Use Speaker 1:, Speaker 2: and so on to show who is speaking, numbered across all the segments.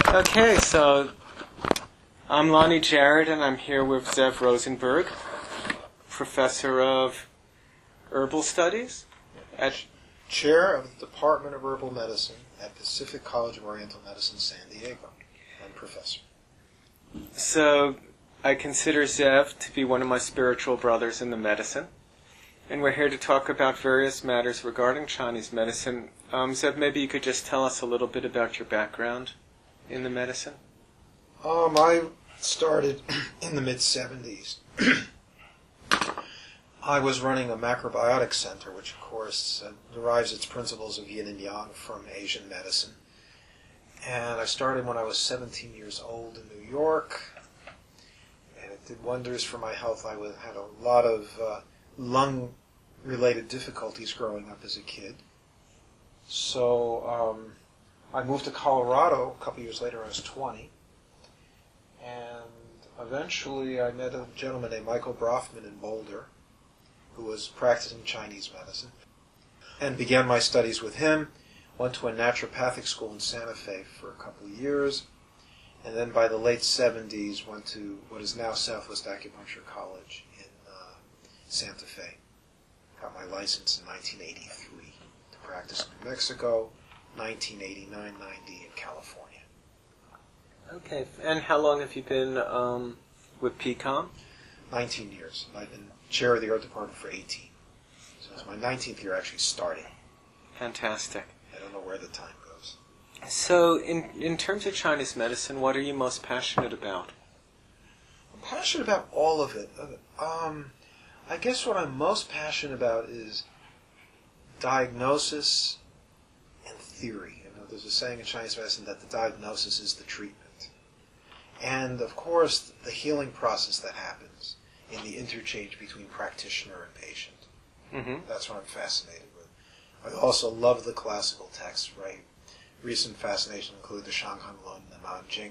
Speaker 1: Okay, so I'm Lonnie Jarrett, and I'm here with Zev Rosenberg, professor of herbal studies at
Speaker 2: Chair of the Department of Herbal Medicine at Pacific College of Oriental Medicine, San Diego, and professor.
Speaker 1: So I consider Zev to be one of my spiritual brothers in the medicine, and we're here to talk about various matters regarding Chinese medicine. Zev, maybe you could just tell us a little bit about your background in the medicine.
Speaker 2: I started in the mid-'70s. I was running a macrobiotic center, which of course derives its principles of yin and yang from Asian medicine. And I started when I was 17 years old in New York, and it did wonders for my health. I had a lot of lung-related difficulties growing up as a kid. So I moved to Colorado a couple years later. I was 20. And eventually I met a gentleman named Michael Brofman in Boulder, who was practicing Chinese medicine, and began my studies with him. Went to a naturopathic school in Santa Fe for a couple of years, and then by the late 70s went to what is now Southwest Acupuncture College in Santa Fe. Got my license in 1983 to practice in New Mexico, 1989-90 in California.
Speaker 1: Okay, and how long have you been with PCOM?
Speaker 2: 19 years. I've been chair of the art department for 18. So it's my 19th year actually starting.
Speaker 1: Fantastic.
Speaker 2: I don't know where the time goes.
Speaker 1: So in terms of Chinese medicine, what are you most passionate about?
Speaker 2: I'm passionate about all of it. I guess what I'm most passionate about is diagnosis and theory. You know, there's a saying in Chinese medicine that the diagnosis is the treatment. And, of course, the healing process that happens in the interchange between practitioner and patient.
Speaker 1: Mm-hmm.
Speaker 2: That's what I'm fascinated with. I also love the classical texts, right? Recent fascination include the Shanghan Lun and the Nanjing.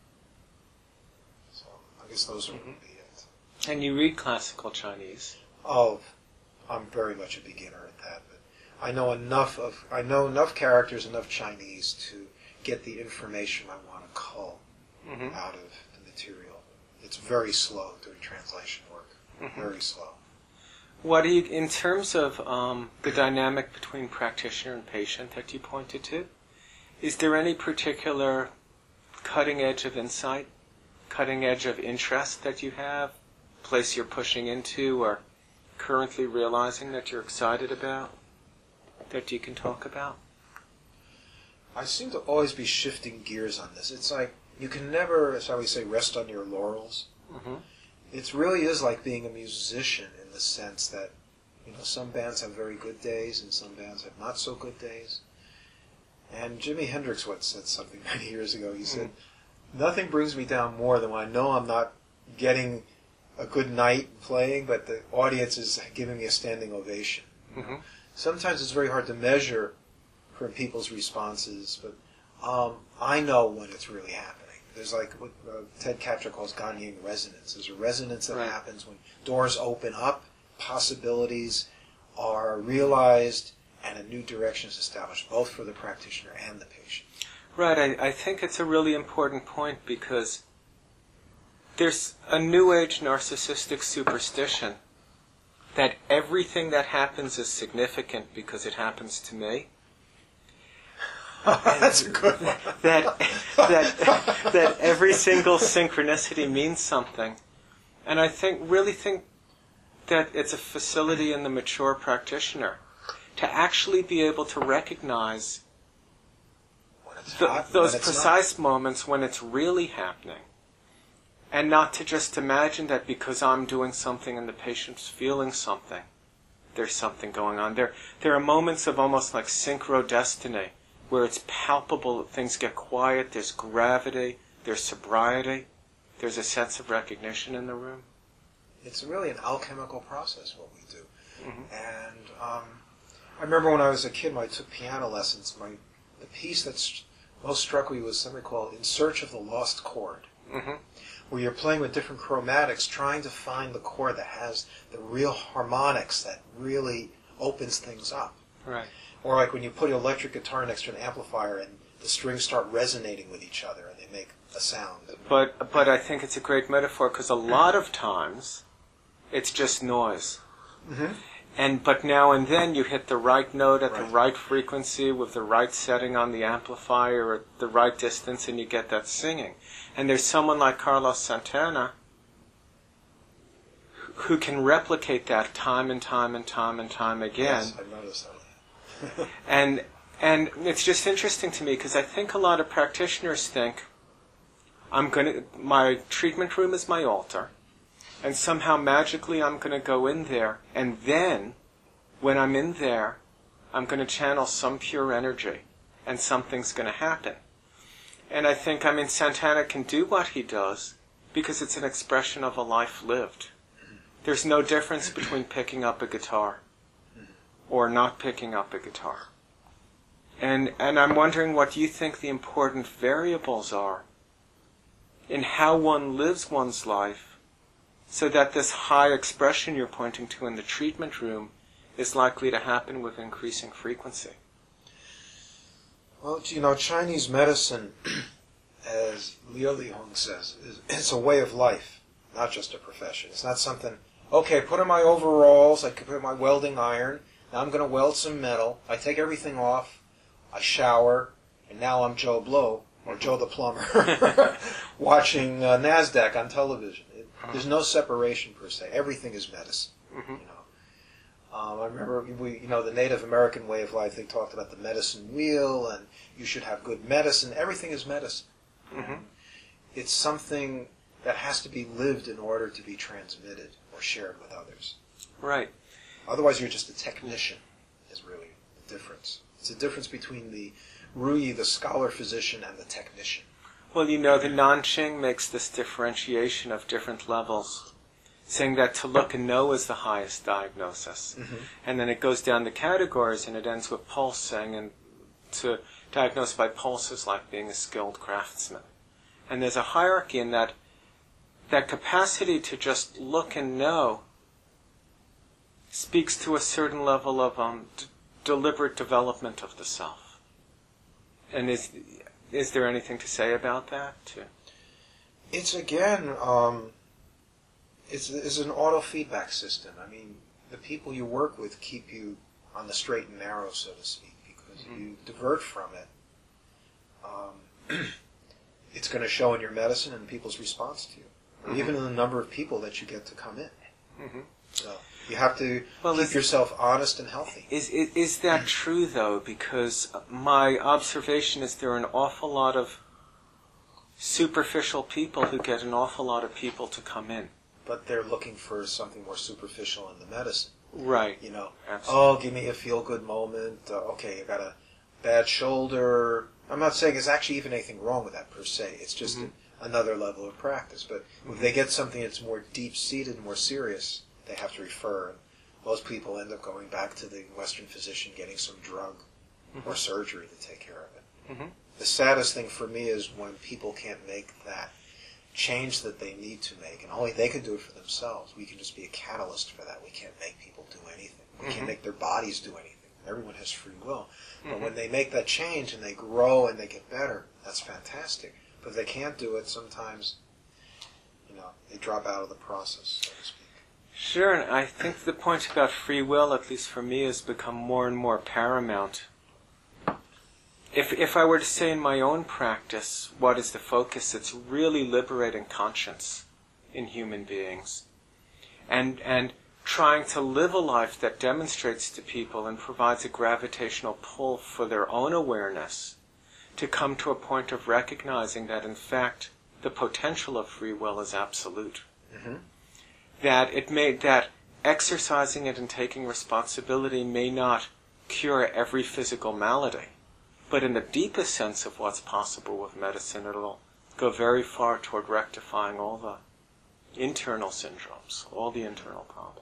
Speaker 2: So I guess those would be it.
Speaker 1: And you read classical Chinese?
Speaker 2: Oh, I'm very much a beginner at that. But I know enough characters, enough Chinese to get the information I want to cull out of the material. It's very slow doing translation work. Very slow.
Speaker 1: What do you, in terms of the dynamic between practitioner and patient that you pointed to, is there any particular cutting edge of insight, cutting edge of interest that you have, place you're pushing into or currently realizing that you're excited about, that you can talk about?
Speaker 2: I seem to always be shifting gears on this. It's like you can never, as I always say, rest on your laurels.
Speaker 1: Mm-hmm.
Speaker 2: It really is like being a musician in the sense that, you know, some bands have very good days and some bands have not so good days. And Jimi Hendrix once said something many years ago. He said, nothing brings me down more than when I know I'm not getting a good night playing, but the audience is giving me a standing ovation.
Speaker 1: Mm-hmm.
Speaker 2: Sometimes it's very hard to measure from people's responses, but I know when it's really happening. There's like what Ted Kaptchuk calls Ganying resonance. There's a resonance that happens when doors open up, possibilities are realized, and a new direction is established, both for the practitioner and the patient.
Speaker 1: Right, I think it's a really important point because there's a New Age narcissistic superstition that everything that happens is significant because it happens to me.
Speaker 2: That's a good one.
Speaker 1: that every single synchronicity means something. And I really think that it's a facility in the mature practitioner to actually be able to recognize those precise moments when it's really happening. And not to just imagine that because I'm doing something and the patient's feeling something, there's something going on. There are moments of almost like synchrodestiny, where it's palpable that things get quiet, there's gravity, there's sobriety, there's a sense of recognition in the room.
Speaker 2: It's really an alchemical process, what we do. Mm-hmm. And I remember when I was a kid, when I took piano lessons, the piece that most struck me was something called In Search of the Lost Chord, where you're playing with different chromatics, trying to find the chord that has the real harmonics that really opens things up.
Speaker 1: Right.
Speaker 2: Or like when you put an electric guitar next to an amplifier and the strings start resonating with each other and they make a sound.
Speaker 1: But I think it's a great metaphor because a lot of times it's just noise.
Speaker 2: Mm-hmm.
Speaker 1: But now and then you hit the right note at the
Speaker 2: Right.
Speaker 1: right frequency with the right setting on the amplifier at the right distance, and you get that singing. And there's someone like Carlos Santana who can replicate that time and time and time and time again.
Speaker 2: Yes, I've noticed that.
Speaker 1: And it's just interesting to me because I think a lot of practitioners think my treatment room is my altar, and somehow magically I'm going to go in there, and then when I'm in there, I'm going to channel some pure energy, and something's going to happen. And I think, Santana can do what he does because it's an expression of a life lived. There's no difference between picking up a guitar or not picking up a guitar. And I'm wondering what you think the important variables are in how one lives one's life so that this high expression you're pointing to in the treatment room is likely to happen with increasing frequency.
Speaker 2: Well, Chinese medicine, as Liu Lihong says, it's a way of life, not just a profession. It's not something, okay, put on my overalls, I can put on my welding iron, now I'm going to weld some metal, I take everything off, I shower, and now I'm Joe Blow, or Joe the Plumber, watching NASDAQ on television. There's no separation per se. Everything is medicine.
Speaker 1: Mm-hmm.
Speaker 2: I remember the Native American way of life. They talked about the medicine wheel, and you should have good medicine. Everything is medicine.
Speaker 1: Mm-hmm.
Speaker 2: It's something that has to be lived in order to be transmitted or shared with others.
Speaker 1: Right.
Speaker 2: Otherwise, you're just a technician. Is really the difference. It's the difference between the Ruyi, the scholar physician, and the technician.
Speaker 1: Well, the Nanqing makes this differentiation of different levels, saying that to look and know is the highest diagnosis.
Speaker 2: Mm-hmm.
Speaker 1: And then it goes down the categories, and it ends with pulsing, and to diagnose by pulse is like being a skilled craftsman. And there's a hierarchy in that capacity to just look and know speaks to a certain level of deliberate development of the self. And is there anything to say about that?
Speaker 2: It's again, it's an auto-feedback system. The people you work with keep you on the straight and narrow, so to speak, because if you divert from it, it's going to show in your medicine and people's response to you, or even in the number of people that you get to come in.
Speaker 1: Mm-hmm.
Speaker 2: So you have to keep yourself honest and healthy.
Speaker 1: Is that true, though? Because my observation is there are an awful lot of superficial people who get an awful lot of people to come in.
Speaker 2: But they're looking for something more superficial in the medicine.
Speaker 1: Right.
Speaker 2: Absolutely. Give me a feel-good moment. Okay, I got a bad shoulder. I'm not saying there's actually even anything wrong with that per se. It's just another level of practice. But if they get something that's more deep-seated, more serious, they have to refer. And most people end up going back to the Western physician, getting some drug or surgery to take care of it.
Speaker 1: Mm-hmm.
Speaker 2: The saddest thing for me is when people can't make that change that they need to make, and only they can do it for themselves. We can just be a catalyst for that. We can't make people do anything. We can't make their bodies do anything. Everyone has free will. But when they make that change and they grow and they get better, that's fantastic. But if they can't do it, sometimes, they drop out of the process, so to speak.
Speaker 1: Sure, and I think the point about free will, at least for me, has become more and more paramount. If I were to say in my own practice, what is the focus, it's really liberating conscience in human beings. And trying to live a life that demonstrates to people and provides a gravitational pull for their own awareness to come to a point of recognizing that, in fact, the potential of free will is absolute.
Speaker 2: Mm-hmm.
Speaker 1: That exercising it and taking responsibility may not cure every physical malady, but in the deepest sense of what's possible with medicine, it'll go very far toward rectifying all the internal syndromes, all the internal problems.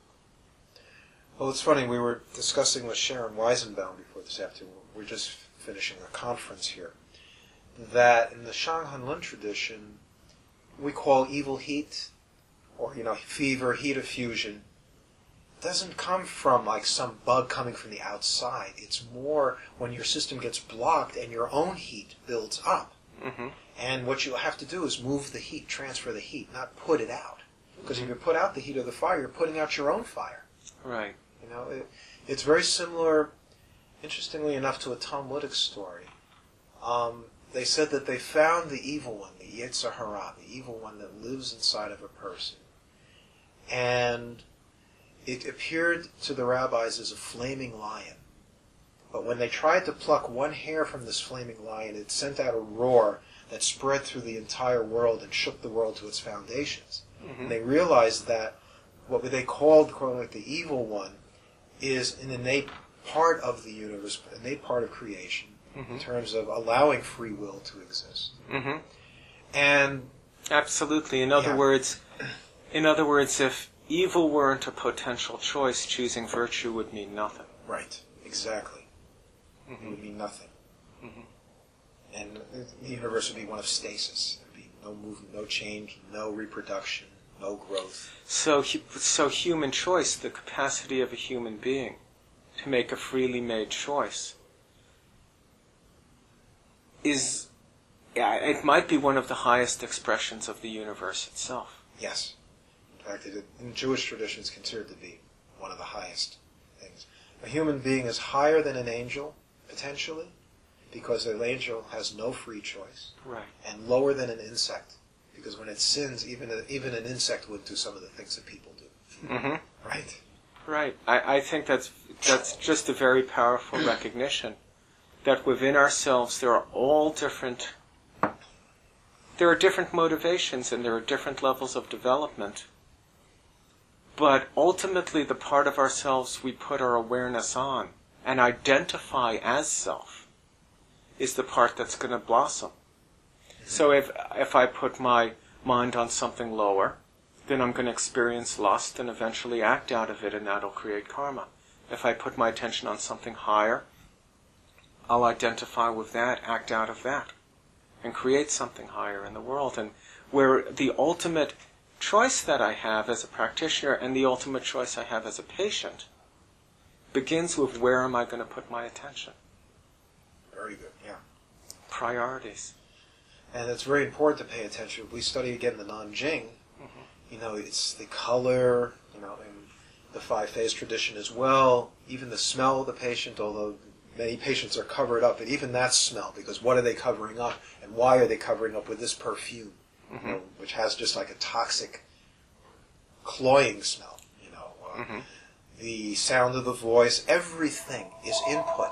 Speaker 2: Well, it's funny, we were discussing with Sharon Weizenbaum before this afternoon, we're just finishing a conference here, that in the Shanghan Lun tradition, we call evil heat, or, fever, heat of fusion, doesn't come from like some bug coming from the outside. It's more when your system gets blocked and your own heat builds up.
Speaker 1: Mm-hmm.
Speaker 2: And what you have to do is move the heat, transfer the heat, not put it out. Because if you put out the heat of the fire, you're putting out your own fire.
Speaker 1: Right.
Speaker 2: You know, it's very similar, interestingly enough, to a Talmudic story. They said that they found the evil one, the Yetzer Hara, the evil one that lives inside of a person. And it appeared to the rabbis as a flaming lion. But when they tried to pluck one hair from this flaming lion, it sent out a roar that spread through the entire world and shook the world to its foundations.
Speaker 1: Mm-hmm.
Speaker 2: And they realized that what they called, quote, the evil one is an innate part of the universe, an innate part of creation,
Speaker 1: mm-hmm.
Speaker 2: in terms of allowing free will to exist.
Speaker 1: Mm-hmm.
Speaker 2: And
Speaker 1: absolutely. In other words, if evil weren't a potential choice, choosing virtue would mean nothing.
Speaker 2: Right, exactly.
Speaker 1: Mm-hmm.
Speaker 2: It would mean nothing.
Speaker 1: Mm-hmm.
Speaker 2: And the universe would be one of stasis. There would be no movement, no change, no reproduction, no growth.
Speaker 1: So human choice, the capacity of a human being to make a freely made choice, it might be one of the highest expressions of the universe itself.
Speaker 2: Yes. In fact, in Jewish tradition, it's considered to be one of the highest things. A human being is higher than an angel, potentially, because an angel has no free choice.
Speaker 1: Right.
Speaker 2: And lower than an insect, because when it sins, even an insect would do some of the things that people do.
Speaker 1: Mm-hmm.
Speaker 2: Right.
Speaker 1: Right. I think that's just a very powerful recognition that within ourselves there are different motivations and there are different levels of development. But ultimately the part of ourselves we put our awareness on and identify as self is the part that's going to blossom. Mm-hmm. So if I put my mind on something lower, then I'm going to experience lust and eventually act out of it, and that'll create karma. If I put my attention on something higher, I'll identify with that, act out of that, and create something higher in the world. And where the ultimate choice that I have as a practitioner and the ultimate choice I have as a patient begins with where am I going to put my attention.
Speaker 2: Very good, yeah.
Speaker 1: Priorities.
Speaker 2: And it's very important to pay attention. We study again the Nanjing.
Speaker 1: Mm-hmm.
Speaker 2: It's the color, in the five-phase tradition as well, even the smell of the patient, although many patients are covered up, but even that smell, because what are they covering up, and why are they covering up with this perfume,
Speaker 1: mm-hmm.
Speaker 2: Which has just like a toxic, cloying smell,
Speaker 1: mm-hmm.
Speaker 2: The sound of the voice, everything is input.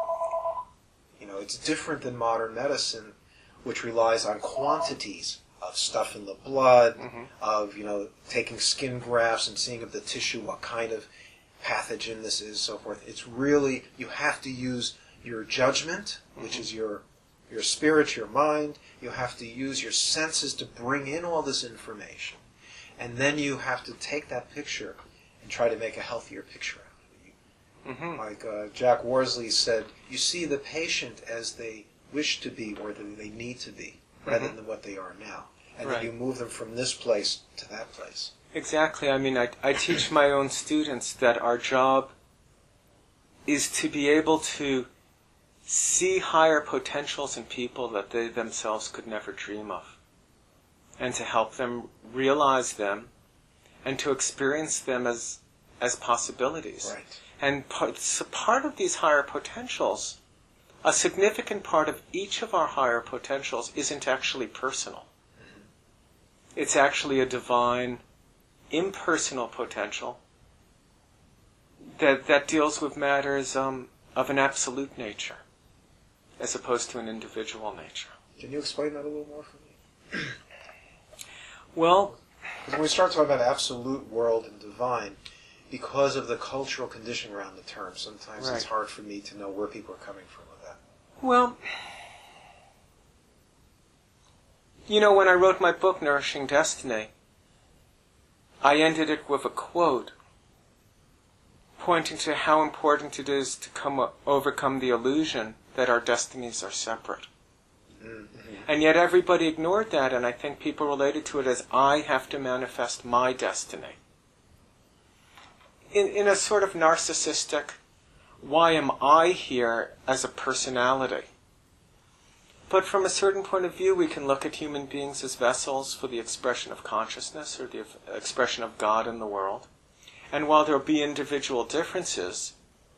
Speaker 2: It's different than modern medicine, which relies on quantities of stuff in the blood,
Speaker 1: mm-hmm.
Speaker 2: of, taking skin grafts and seeing of the tissue what kind of pathogen this is, so forth. It's really, you have to use your judgment,
Speaker 1: mm-hmm.
Speaker 2: which is your spirit, your mind. You have to use your senses to bring in all this information. And then you have to take that picture and try to make a healthier picture out of it.
Speaker 1: Mm-hmm.
Speaker 2: Like Jack Worsley said, you see the patient as they wish to be or that they need to be, rather
Speaker 1: mm-hmm.
Speaker 2: than what they are now. And
Speaker 1: right.
Speaker 2: then you move them from this place to that place.
Speaker 1: Exactly. I mean, I teach my own students that our job is to be able to see higher potentials in people that they themselves could never dream of, and to help them realize them and to experience them as possibilities.
Speaker 2: Right.
Speaker 1: And part of these higher potentials, a significant part of each of our higher potentials isn't actually personal. Mm-hmm. It's actually a divine, impersonal potential that deals with matters of an absolute nature, as opposed to an individual nature.
Speaker 2: Can you explain that a little more for me?
Speaker 1: Well,
Speaker 2: because when we start talking about absolute world and divine, because of the cultural conditioning around the term, sometimes
Speaker 1: right.
Speaker 2: It's hard for me to know where people are coming from with that.
Speaker 1: Well, when I wrote my book, Nourishing Destiny, I ended it with a quote pointing to how important it is to overcome the illusion that our destinies are separate. Mm-hmm. And yet everybody ignored that, and I think people related to it as, I have to manifest my destiny. in a sort of narcissistic, why am I here as a personality? But from a certain point of view, we can look at human beings as vessels for the expression of consciousness or the expression of God in the world. And while there will be individual differences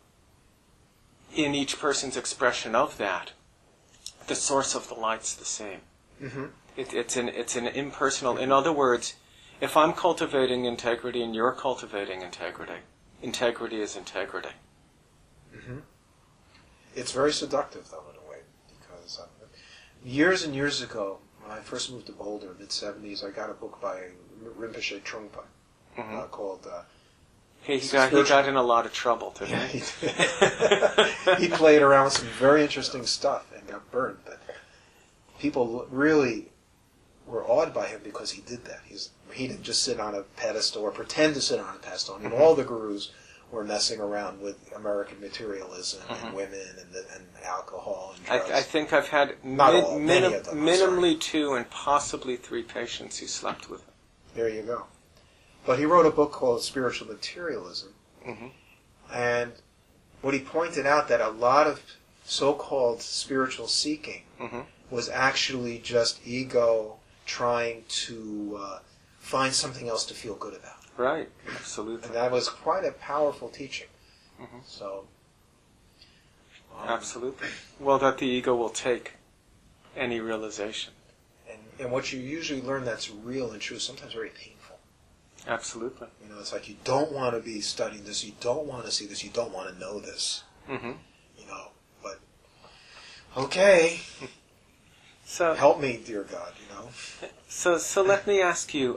Speaker 1: in each person's expression of that, the source of the light's the same.
Speaker 2: Mm-hmm.
Speaker 1: It's an impersonal. In other words, if I'm cultivating integrity and you're cultivating integrity, integrity is integrity.
Speaker 2: Mm-hmm. It's very seductive, though, in a way, because years and years ago, when I first moved to Boulder, mid-'70s, I got a book by Rinpoche Trungpa called...
Speaker 1: He got in a lot of trouble, didn't he?
Speaker 2: He played around with some very interesting stuff and got burned, but people really were awed by him because he did that. He didn't just sit on a pedestal or pretend to sit on a pedestal. I mean, all the gurus were messing around with American materialism and women and alcohol and drugs.
Speaker 1: I think I've had
Speaker 2: many of them,
Speaker 1: minimally 2 and possibly 3 patients who slept with him.
Speaker 2: There you go. But he wrote a book called Spiritual Materialism.
Speaker 1: Mm-hmm.
Speaker 2: And what he pointed out that a lot of so-called spiritual seeking was actually just ego trying to find something else to feel good about.
Speaker 1: Right, absolutely.
Speaker 2: And that was quite a powerful teaching.
Speaker 1: Mm-hmm.
Speaker 2: So,
Speaker 1: absolutely. Well, that the ego will take any realization.
Speaker 2: And what you usually learn that's real and true is sometimes very painful.
Speaker 1: Absolutely.
Speaker 2: You know, it's like you don't want to be studying this, you don't want to see this, you don't want to know this.
Speaker 1: Mm-hmm.
Speaker 2: You know, but okay.
Speaker 1: So
Speaker 2: help me, dear God, you know.
Speaker 1: So let me ask you,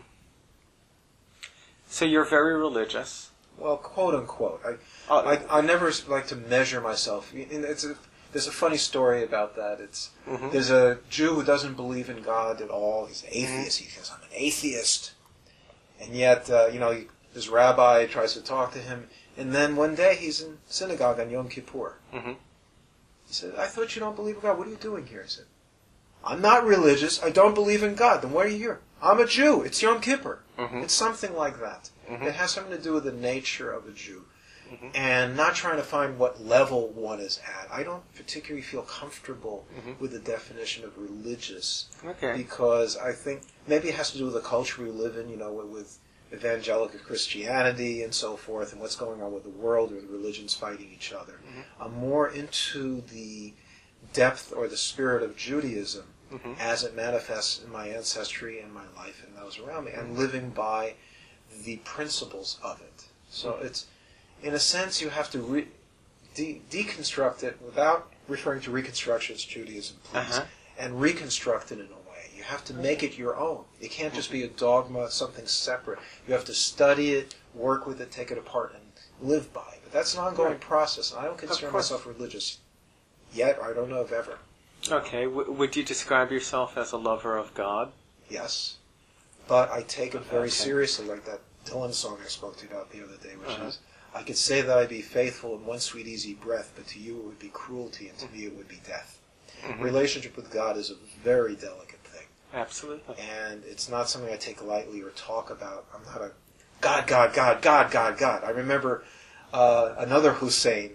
Speaker 1: so you're very religious.
Speaker 2: Well, quote unquote. I never like to measure myself. There's a funny story about that. There's a Jew who doesn't believe in God at all. He's an atheist. He says, I'm an atheist. And yet, his rabbi tries to talk to him. And then one day he's in synagogue on Yom Kippur.
Speaker 1: Mm-hmm.
Speaker 2: He said, I thought you don't believe in God. What are you doing here? He said, I'm not religious. I don't believe in God. Then why are you here? I'm a Jew. It's Yom Kippur. Mm-hmm. It's something like that. Mm-hmm. It has something to do with the nature of a Jew. Mm-hmm. And not trying to find what level one is at. I don't particularly feel comfortable with the definition of religious.
Speaker 1: Okay.
Speaker 2: Because I think maybe it has to do with the culture we live in, with evangelical Christianity and so forth, and what's going on with the world, or the religions fighting each other. Mm-hmm. I'm more into the depth or the spirit of Judaism as it manifests in my ancestry and my life and those around me, and living by the principles of it. So it's, in a sense, you have to deconstruct it without referring to Reconstructionist Judaism, please, and reconstruct it in a way. You have to make it your own. It can't just be a dogma, something separate. You have to study it, work with it, take it apart, and live by it. But that's an ongoing process. I don't consider myself religious yet. I don't know if ever.
Speaker 1: Okay. Would you describe yourself as a lover of God?
Speaker 2: Yes. But I take it very seriously, like that Dylan song I spoke to you about the other day, which is, I could say that I'd be faithful in one sweet easy breath, but to you it would be cruelty, and to me it would be death. Mm-hmm. Relationship with God is a very delicate thing.
Speaker 1: Absolutely.
Speaker 2: And it's not something I take lightly or talk about. I'm not a God, God, God, God, God, God. I remember another Hussein,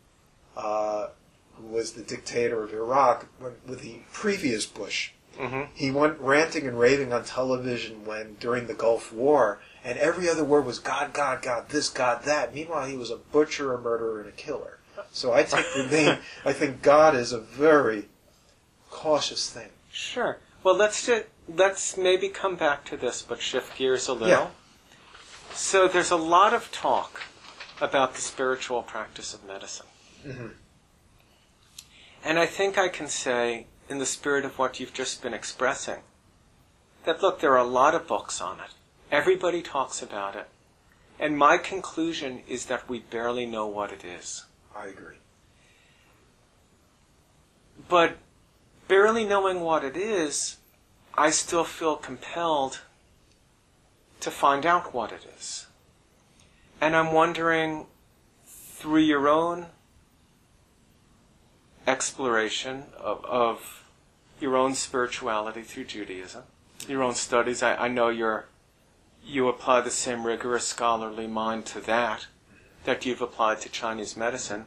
Speaker 2: who was the dictator of Iraq with the previous Bush. Mm-hmm. He went ranting and raving on television during the Gulf War, and every other word was God, God, God, this, God, that. Meanwhile, he was a butcher, a murderer, and a killer. So I take the name. I think God is a very cautious thing.
Speaker 1: Sure. Well, let's maybe come back to this, but shift gears a little.
Speaker 2: Yeah.
Speaker 1: So there's a lot of talk about the spiritual practice of medicine. Mm-hmm. And I think I can say, in the spirit of what you've just been expressing, that look, there are a lot of books on it. Everybody talks about it. And my conclusion is that we barely know what it is.
Speaker 2: I agree.
Speaker 1: But barely knowing what it is, I still feel compelled to find out what it is. And I'm wondering, through your own exploration of your own spirituality through Judaism, your own studies, I know you're you apply the same rigorous scholarly mind to that you've applied to Chinese medicine.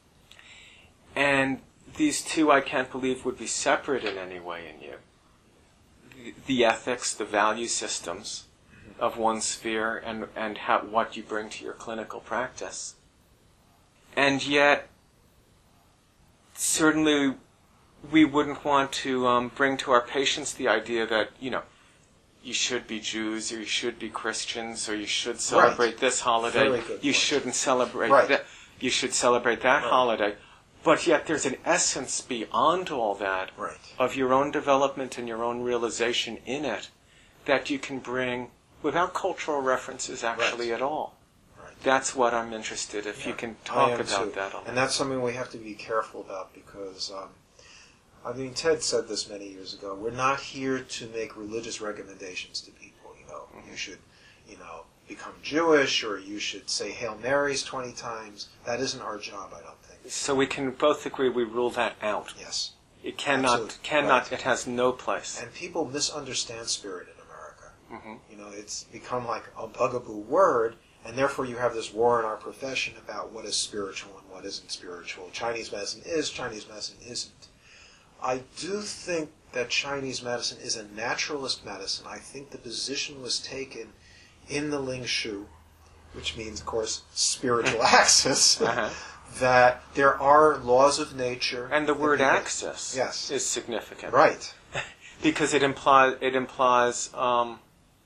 Speaker 1: And these two, I can't believe, would be separate in any way in you. The ethics, the value systems of one sphere, and what you bring to your clinical practice. And yet, certainly, we wouldn't want to bring to our patients the idea that, you should be Jews, or you should be Christians, or you should celebrate this holiday. You shouldn't celebrate that. You should celebrate that holiday. But yet there's an essence beyond all that of your own development and your own realization in it that you can bring without cultural references actually at all. That's what I'm interested if you can talk about that a little.
Speaker 2: And that's something we have to be careful about because, Ted said this many years ago. We're not here to make religious recommendations to people. You should, become Jewish, or you should say Hail Marys 20 times. That isn't our job, I don't think.
Speaker 1: So we can both agree we rule that out.
Speaker 2: Yes.
Speaker 1: It cannot, it has no place.
Speaker 2: And people misunderstand spirit in America. It's become like a bugaboo word, and therefore you have this war in our profession about what is spiritual and what isn't spiritual. Chinese medicine is, Chinese medicine isn't. I do think that Chinese medicine is a naturalist medicine. I think the position was taken in the Ling Shu, which means, of course, spiritual axis, that there are laws of nature.
Speaker 1: And the word axis is significant.
Speaker 2: Right.
Speaker 1: Because it implies an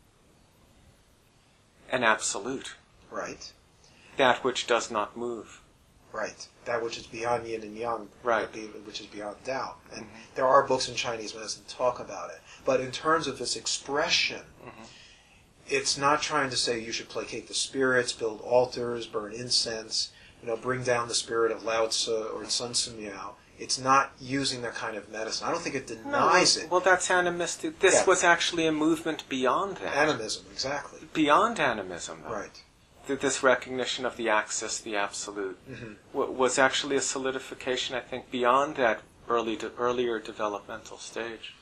Speaker 1: absolute.
Speaker 2: Right.
Speaker 1: That which does not move.
Speaker 2: Right. That which is beyond yin and yang, which is beyond Tao. And there are books in Chinese medicine that talk about it. But in terms of its expression, it's not trying to say you should placate the spirits, build altars, burn incense, bring down the spirit of Lao Tzu or Sun Tzu Miao. It's not using that kind of medicine. I don't think it denies it.
Speaker 1: Well, that's animistic. This was actually a movement beyond that.
Speaker 2: Animism, exactly.
Speaker 1: Beyond animism, though.
Speaker 2: Right.
Speaker 1: This recognition of the axis, the absolute, was actually a solidification, I think, beyond that earlier developmental stage.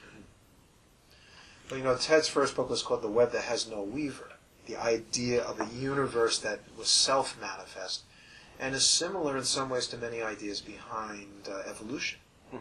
Speaker 2: Well, Ted's first book was called The Web That Has No Weaver, the idea of a universe that was self-manifest, and is similar in some ways to many ideas behind evolution.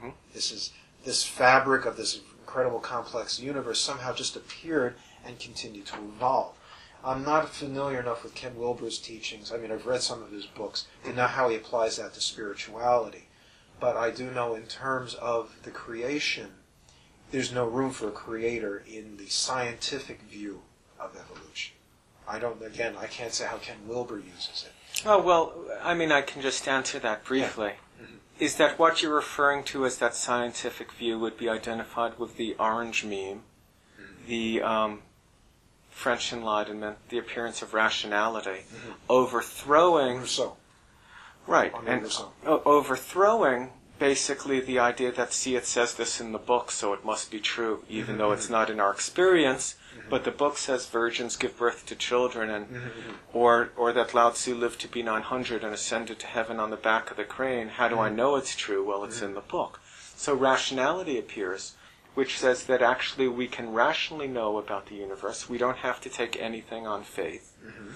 Speaker 2: This fabric of this incredible complex universe somehow just appeared and continued to evolve. I'm not familiar enough with Ken Wilber's teachings. I've read some of his books to know how he applies that to spirituality. But I do know in terms of the creation, there's no room for a creator in the scientific view of evolution. I can't say how Ken Wilber uses it.
Speaker 1: Oh, well, I can just answer that briefly. Is that what you're referring to as that scientific view would be identified with the orange meme, the French Enlightenment, the appearance of rationality, overthrowing...
Speaker 2: Rousseau.
Speaker 1: Right, and overthrowing basically the idea that, it says this in the book, so it must be true, even though it's not in our experience, but the book says virgins give birth to children, and or that Lao Tzu lived to be 900 and ascended to heaven on the back of the crane. How do I know it's true? Well, it's in the book. So rationality appears, which says that actually we can rationally know about the universe. We don't have to take anything on faith.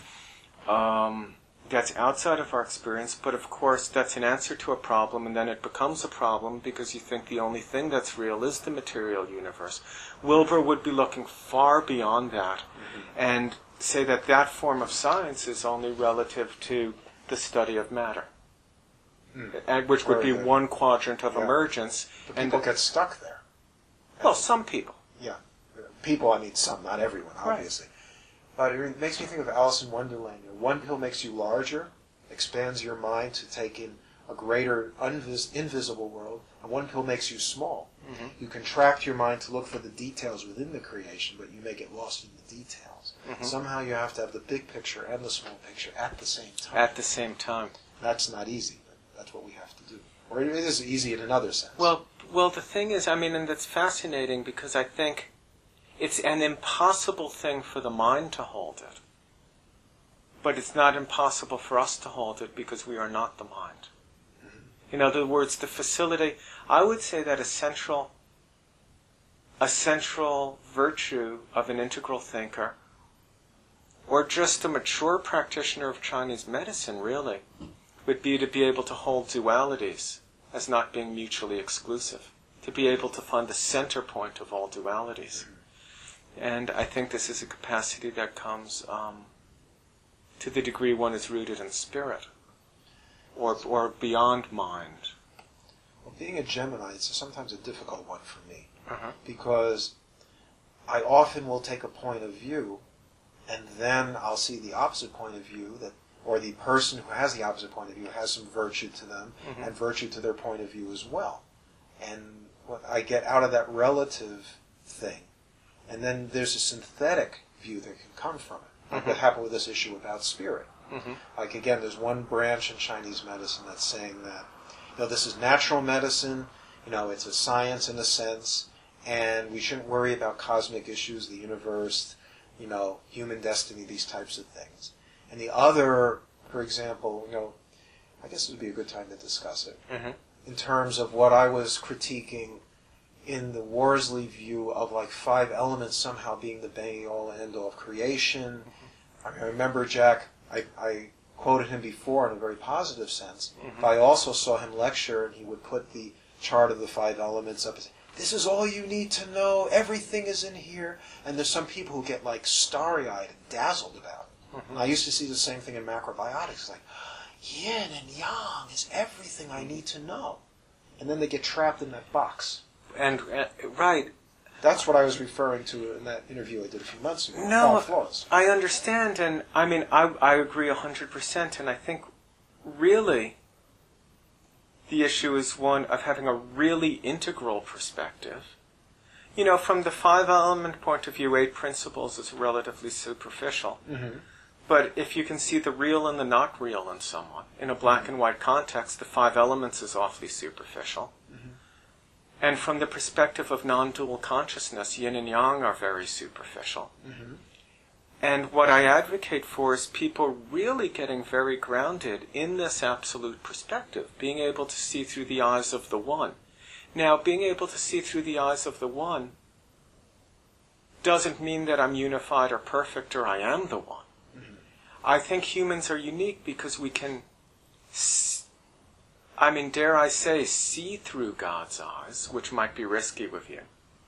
Speaker 1: That's outside of our experience, but of course that's an answer to a problem, and then it becomes a problem because you think the only thing that's real is the material universe. Wilber would be looking far beyond that and say that that form of science is only relative to the study of matter, which would be one quadrant of emergence.
Speaker 2: But people get stuck there.
Speaker 1: Well, some people.
Speaker 2: Yeah. People, some, not everyone, obviously. But it makes me think of Alice in Wonderland. One pill makes you larger, expands your mind to take in a greater invisible world, and one pill makes you small. You contract your mind to look for the details within the creation, but you may get lost in the details. Somehow you have to have the big picture and the small picture at the same time.
Speaker 1: At the same time.
Speaker 2: That's not easy, but that's what we have to do. Or it is easy in another sense.
Speaker 1: Well, the thing is, and that's fascinating because I think it's an impossible thing for the mind to hold it. But it's not impossible for us to hold it because we are not the mind. In other words, the facility, I would say that a central virtue of an integral thinker or just a mature practitioner of Chinese medicine, really, would be to be able to hold dualities as not being mutually exclusive, to be able to find the center point of all dualities. And I think this is a capacity that comes to the degree one is rooted in spirit, or beyond mind.
Speaker 2: Well, being a Gemini, it's sometimes a difficult one for me,
Speaker 1: Uh-huh.
Speaker 2: because I often will take a point of view, and then I'll see the opposite point of view, or the person who has the opposite point of view has some virtue to them,
Speaker 1: Mhm.
Speaker 2: and virtue to their point of view as well. And what I get out of that relative thing, and then there's a synthetic view that can come from it. Like what happened with this issue about spirit.
Speaker 1: Mhm.
Speaker 2: Like again, there's one branch in Chinese medicine that's saying that, this is natural medicine, it's a science in a sense, and we shouldn't worry about cosmic issues, the universe, human destiny, these types of things. And the other, for example, I guess it would be a good time to discuss it,
Speaker 1: Mhm.
Speaker 2: in terms of what I was critiquing in the Worsley view of like 5 elements somehow being the be-all and end-all of creation. I remember, Jack, I quoted him before in a very positive sense, but I also saw him lecture, and he would put the chart of the 5 elements up and say, this is all you need to know, everything is in here. And there's some people who get like starry-eyed and dazzled about it. And I used to see the same thing in macrobiotics. It's like, yin and yang is everything I need to know. And then they get trapped in that box.
Speaker 1: And right.
Speaker 2: That's what I was referring to in that interview I did a few months ago.
Speaker 1: No,
Speaker 2: Flores.
Speaker 1: I understand, and I mean, I agree 100%, and I think really the issue is one of having a really integral perspective. From the 5-element point of view, 8 principles is relatively superficial.
Speaker 2: Mm-hmm.
Speaker 1: But if you can see the real and the not real in someone, in a black and white context, the 5 elements is awfully superficial.
Speaker 2: Mm-hmm.
Speaker 1: And from the perspective of non-dual consciousness, yin and yang are very superficial.
Speaker 2: Mm-hmm.
Speaker 1: And what I advocate for is people really getting very grounded in this absolute perspective, being able to see through the eyes of the one. Now, being able to see through the eyes of the one doesn't mean that I'm unified or perfect or I am the one.
Speaker 2: Mm-hmm.
Speaker 1: I think humans are unique because we can, dare I say, see through God's eyes, which might be risky with you.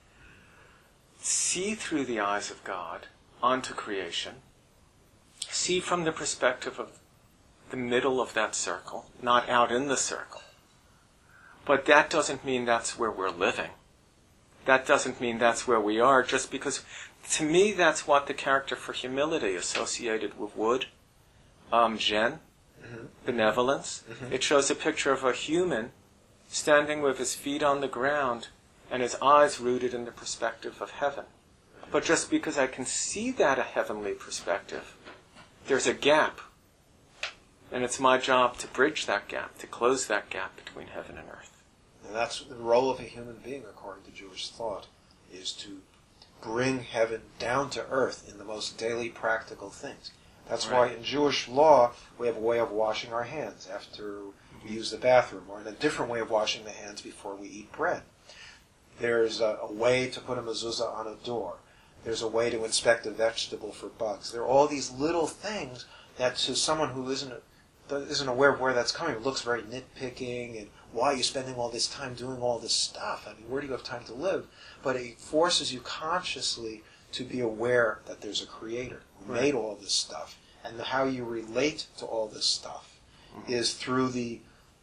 Speaker 1: See through the eyes of God onto creation. See from the perspective of the middle of that circle, not out in the circle. But that doesn't mean that's where we're living. That doesn't mean that's where we are, just because, to me, that's what the character for humility associated with wood, Zen, benevolence. It shows a picture of a human standing with his feet on the ground and his eyes rooted in the perspective of heaven. But just because I can see that a heavenly perspective, there's a gap. And it's my job to bridge that gap, to close that gap between heaven and earth.
Speaker 2: And that's the role of a human being, according to Jewish thought, is to bring heaven down to earth in the most daily practical things. That's why in Jewish law we have a way of washing our hands after we use the bathroom, or in a different way of washing the hands before we eat bread. There's a way to put a mezuzah on a door. There's a way to inspect a vegetable for bugs. There are all these little things that to someone who isn't aware of where that's coming, it looks very nitpicking, and why are you spending all this time doing all this stuff? Where do you have time to live? But it forces you consciously to be aware that there's a creator who made all this stuff, and how you relate to all this stuff is through the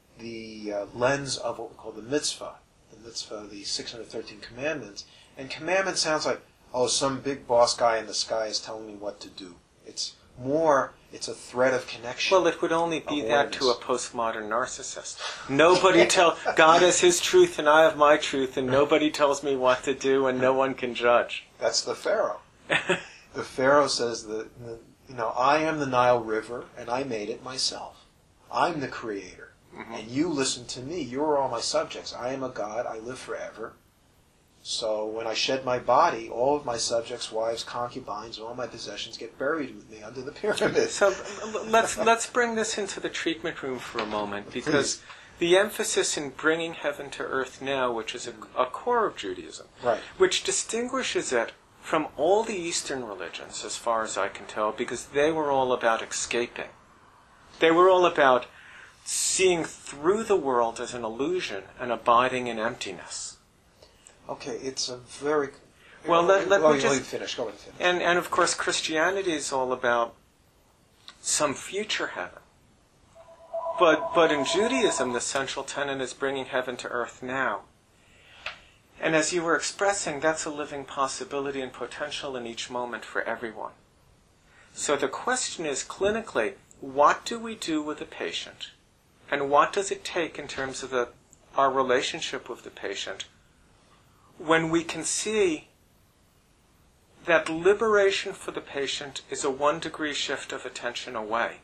Speaker 2: lens of what we call the mitzvah. The mitzvah, the 613 commandments. And commandment sounds like, some big boss guy in the sky is telling me what to do. It's a thread of connection.
Speaker 1: Well, it would only be that to a postmodern narcissist. Nobody God is his truth and I have my truth, and nobody tells me what to do and no one can judge.
Speaker 2: That's the Pharaoh. The Pharaoh says that, I am the Nile River and I made it myself. I'm the creator. Mm-hmm. And you listen to me. You are all my subjects. I am a god. I live forever. So when I shed my body, all of my subjects, wives, concubines, all my possessions get buried with me under the pyramid.
Speaker 1: So let's bring this into the treatment room for a moment, because the emphasis in bringing heaven to earth now, which is a core of Judaism,
Speaker 2: right,
Speaker 1: which distinguishes it from all the Eastern religions, as far as I can tell, because they were all about escaping. They were all about seeing through the world as an illusion and abiding in emptiness.
Speaker 2: Okay, it's a very...
Speaker 1: Well, let me just...
Speaker 2: finish. Go ahead and finish.
Speaker 1: And of course, Christianity is all about some future heaven. But in Judaism, the central tenet is bringing heaven to earth now. And as you were expressing, that's a living possibility and potential in each moment for everyone. So the question is, clinically, what do we do with the patient? And what does it take in terms of our relationship with the patient when we can see that liberation for the patient is a 1-degree shift of attention away?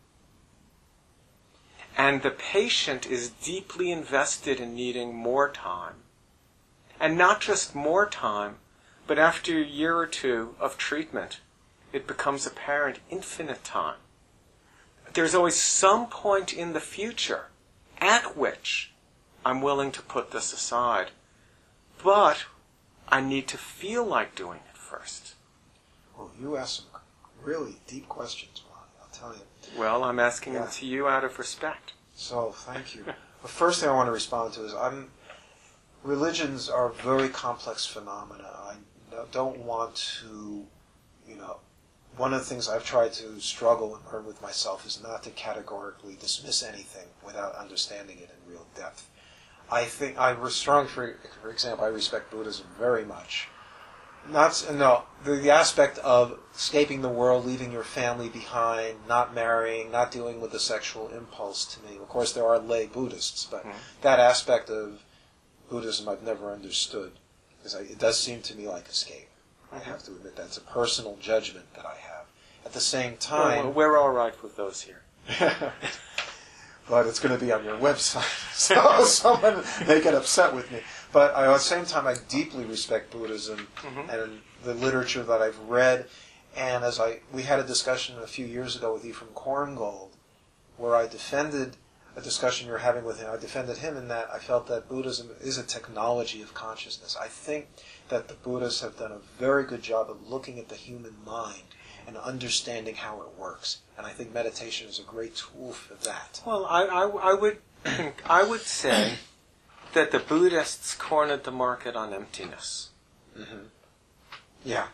Speaker 1: And the patient is deeply invested in needing more time. And not just more time, but after a year or two of treatment, it becomes apparent infinite time. There's always some point in the future at which I'm willing to put this aside. But I need to feel like doing it first.
Speaker 2: Well, you asked some really deep questions, Ron, I'll tell you.
Speaker 1: Well, I'm asking them to you out of respect.
Speaker 2: So, thank you. The first thing I want to respond to is religions are very complex phenomena. I don't want to, one of the things I've tried to struggle and learn with myself is not to categorically dismiss anything without understanding it in real depth. I think for example, I respect Buddhism very much. The aspect of escaping the world, leaving your family behind, not marrying, not dealing with the sexual impulse to me. Of course, there are lay Buddhists, but that aspect of Buddhism I've never understood, because it does seem to me like escape. I have to admit that's a personal judgment that I have. At the same time...
Speaker 1: Well, we're all right with those here.
Speaker 2: But it's going to be on your website, so someone may get upset with me. But at the same time, I deeply respect Buddhism and the literature that I've read. And we had a discussion a few years ago with Ephraim Korngold, where I defended a discussion you're having with him. I defended him in that I felt that Buddhism is a technology of consciousness. I think that the Buddhists have done a very good job of looking at the human mind and understanding how it works. And I think meditation is a great tool for that.
Speaker 1: Well, I would say that the Buddhists cornered the market on emptiness.
Speaker 2: Mm-hmm. Yeah.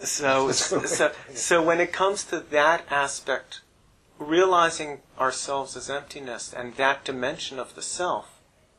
Speaker 1: So when it comes to that aspect, realizing ourselves as emptiness and that dimension of the self,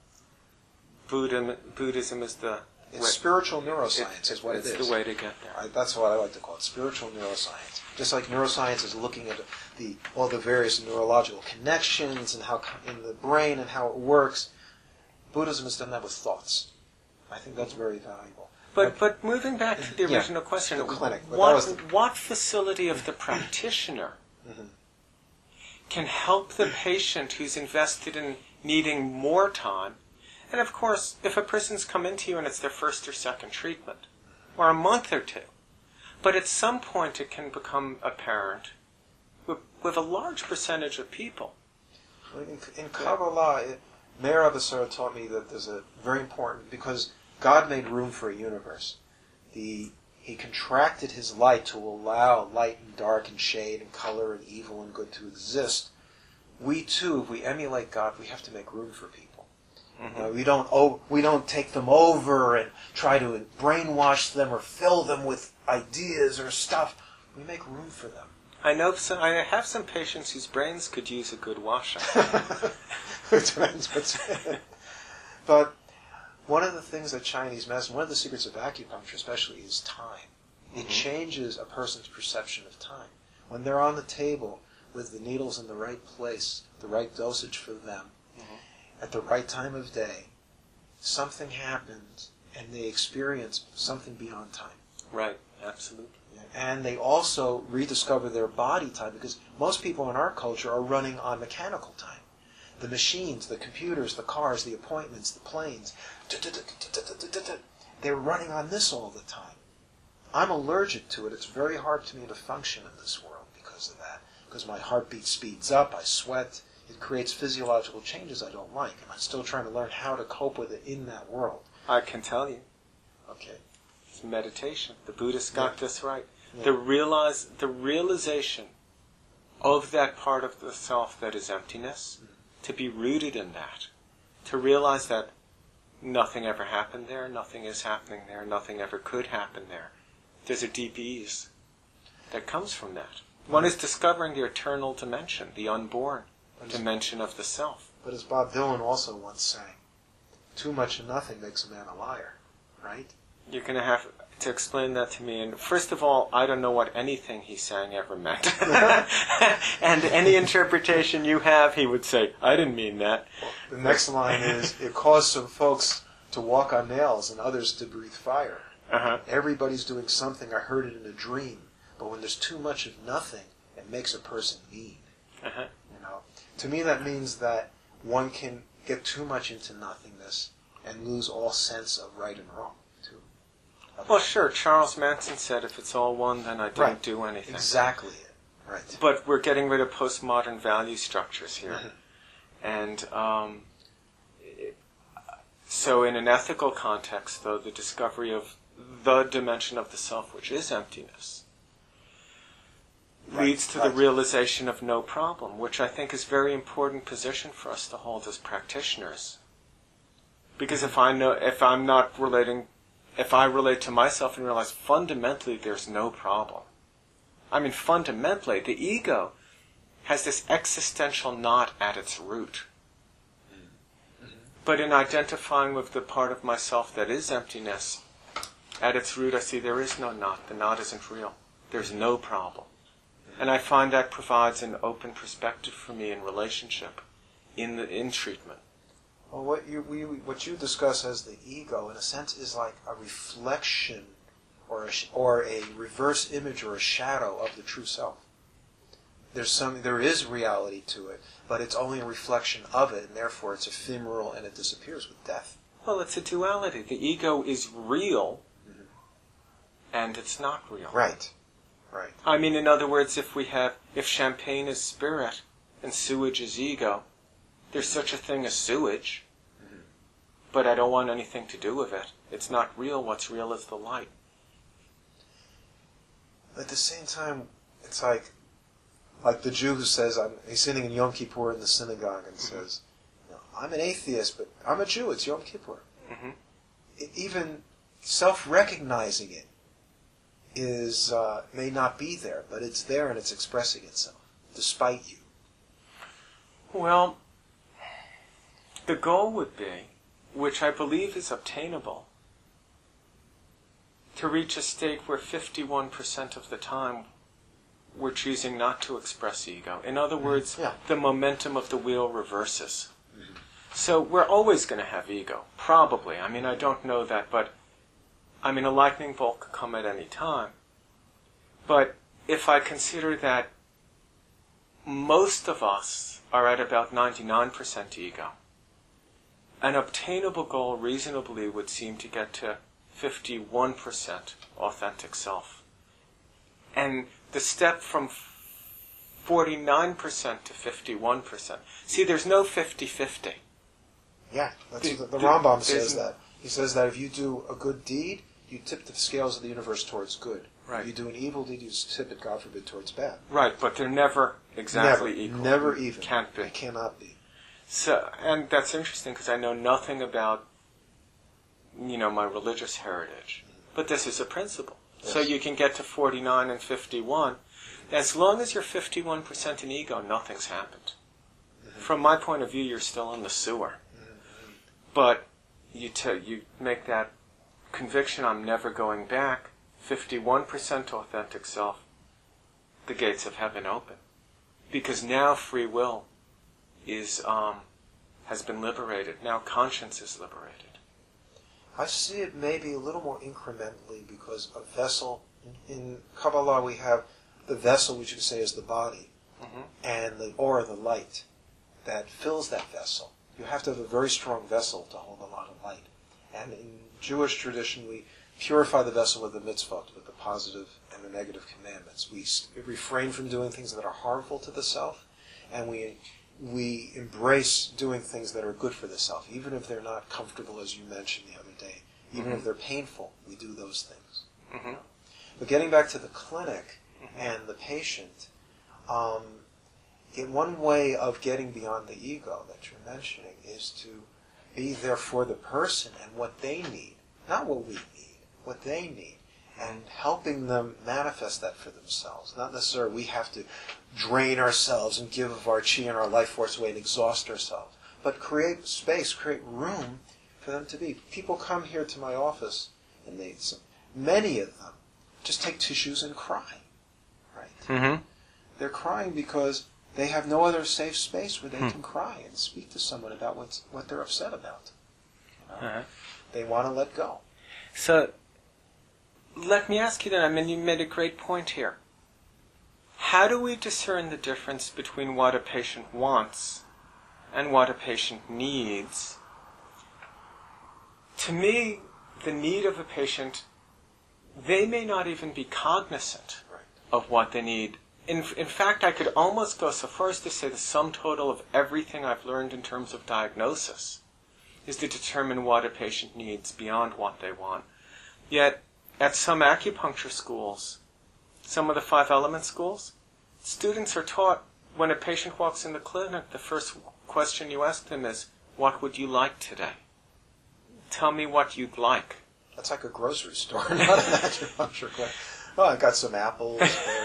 Speaker 1: Buddhism is the...
Speaker 2: It's spiritual neuroscience is what it is.
Speaker 1: It's the way to get there.
Speaker 2: That's what I like to call it, spiritual neuroscience. Just like neuroscience is looking at all the various neurological connections and how in the brain and how it works, Buddhism has done that with thoughts. I think that's very valuable.
Speaker 1: But moving back to the original question,
Speaker 2: the clinic.
Speaker 1: What facility of the practitioner can help the patient who's invested in needing more time? And of course, if a person's come into you and it's their first or second treatment, or a month or two, but at some point it can become apparent with a large percentage of people.
Speaker 2: In Kabbalah, Meir Abasara taught me that there's a very important, because God made room for a universe. He contracted his light to allow light and dark and shade and color and evil and good to exist. We too, if we emulate God, we have to make room for people. We don't take them over and try to brainwash them or fill them with ideas or stuff. We make room for them.
Speaker 1: I have some patients whose brains could use a good washing.
Speaker 2: But one of the things that Chinese medicine, one of the secrets of acupuncture especially, is time. It changes a person's perception of time. When they're on the table with the needles in the right place, the right dosage for them, at the right time of day, something happens and they experience something beyond time.
Speaker 1: Right, absolutely.
Speaker 2: And they also rediscover their body time, because most people in our culture are running on mechanical time. The machines, the computers, the cars, the appointments, the planes, they're running on this all the time. I'm allergic to it. It's very hard for me to function in this world because of that. Because my heartbeat speeds up, I sweat. It creates physiological changes I don't like, and I'm still trying to learn how to cope with it in that world.
Speaker 1: I can tell you.
Speaker 2: Okay.
Speaker 1: It's meditation. The Buddhists got this right.
Speaker 2: Yeah.
Speaker 1: The realization of that part of the self that is emptiness, to be rooted in that, to realize that nothing ever happened there, nothing is happening there, nothing ever could happen there. There's a deep ease that comes from that. One is discovering the eternal dimension, the unborn dimension of the self.
Speaker 2: But as Bob Dylan also once sang, too much of nothing makes a man a liar, right?
Speaker 1: You're going to have to explain that to me. And first of all, I don't know what anything he sang ever meant. And any interpretation you have, he would say, I didn't mean that.
Speaker 2: Well, the next line is, it caused some folks to walk on nails and others to breathe fire.
Speaker 1: Uh-huh.
Speaker 2: Everybody's doing something, I heard it in a dream. But when there's too much of nothing, it makes a person mean.
Speaker 1: Uh-huh.
Speaker 2: You know, to me that means that one can get too much into nothingness and lose all sense of right and wrong, too.
Speaker 1: Well, sure, Charles Manson said, if it's all one, then I don't do anything.
Speaker 2: Exactly it. Right.
Speaker 1: But we're getting rid of postmodern value structures here. And so in an ethical context, though, the discovery of the dimension of the self, which is emptiness, leads to the realization of no problem, which I think is a very important position for us to hold as practitioners. Because if I relate to myself and realize fundamentally there's no problem. I mean, fundamentally, the ego has this existential knot at its root. But in identifying with the part of myself that is emptiness, at its root I see there is no knot. The knot isn't real. There's no problem. And I find that provides an open perspective for me in relationship, in treatment.
Speaker 2: Well, what you discuss as the ego, in a sense, is like a reflection or a reverse image or a shadow of the true self. There is reality to it, but it's only a reflection of it, and therefore it's ephemeral and it disappears with death.
Speaker 1: Well, it's a duality. The ego is real, and it's not real.
Speaker 2: Right. Right.
Speaker 1: I mean, in other words, if champagne is spirit and sewage is ego, there's such a thing as sewage, but I don't want anything to do with it. It's not real. What's real is the light.
Speaker 2: At the same time, it's like the Jew who says, he's sitting in Yom Kippur in the synagogue and says, I'm an atheist, but I'm a Jew, it's Yom Kippur. Even self-recognizing it is may not be there, but it's there and it's expressing itself, despite you.
Speaker 1: Well, the goal would be, which I believe is obtainable, to reach a state where 51% of the time we're choosing not to express ego. In other words, the momentum of the wheel reverses. So we're always going to have ego, probably. I mean, I don't know that, but I mean, a lightning bolt could come at any time. But if I consider that most of us are at about 99% ego, an obtainable goal reasonably would seem to get to 51% authentic self. And the step from 49% to 51%. See, there's no 50-50.
Speaker 2: Yeah, that's the Rambam says that. He says that if you do a good deed, you tip the scales of the universe towards good.
Speaker 1: Right.
Speaker 2: If you do an evil deed, you tip it, God forbid, towards bad.
Speaker 1: Right, but they're never exactly equal.
Speaker 2: Never even.
Speaker 1: Can't be.
Speaker 2: They cannot be.
Speaker 1: So, and that's interesting because I know nothing about, my religious heritage. But this is a principle. Yes. So you can get to 49 and 51. As long as you're 51% in ego, nothing's happened. From my point of view, you're still in the sewer. But you make that conviction, I'm never going back, 51% authentic self, the gates of heaven open. Because now free will has been liberated. Now conscience is liberated.
Speaker 2: I see it maybe a little more incrementally because a vessel, in Kabbalah we have the vessel, which you say is the body, and the aura, the light, that fills that vessel. You have to have a very strong vessel to hold a lot of light. And in Jewish tradition, we purify the vessel with the mitzvot, with the positive and the negative commandments. We refrain from doing things that are harmful to the self, and we embrace doing things that are good for the self, even if they're not comfortable, as you mentioned the other day. Even if they're painful, we do those things.
Speaker 1: Mm-hmm.
Speaker 2: But getting back to the clinic and the patient, one way of getting beyond the ego that you're mentioning is to be there for the person and what they need, not what we need, what they need, and helping them manifest that for themselves. Not necessarily we have to drain ourselves and give of our chi and our life force away and exhaust ourselves, but create space, create room for them to be. People come here to my office, and many of them just take tissues and cry, right?
Speaker 1: Mm-hmm.
Speaker 2: They're crying because they have no other safe space where they can cry and speak to someone about what they're upset about. They want to let go.
Speaker 1: So, let me ask you then, I mean, you made a great point here. How do we discern the difference between what a patient wants and what a patient needs? To me, the need of a patient, they may not even be cognizant of what they need. In fact, I could almost go so far as to say the sum total of everything I've learned in terms of diagnosis is to determine what a patient needs beyond what they want. Yet, at some acupuncture schools, some of the 5 element schools, students are taught when a patient walks in the clinic, the first question you ask them is, what would you like today? Tell me what you'd like.
Speaker 2: That's like a grocery store, not an acupuncture clinic. Oh, I've got some apples.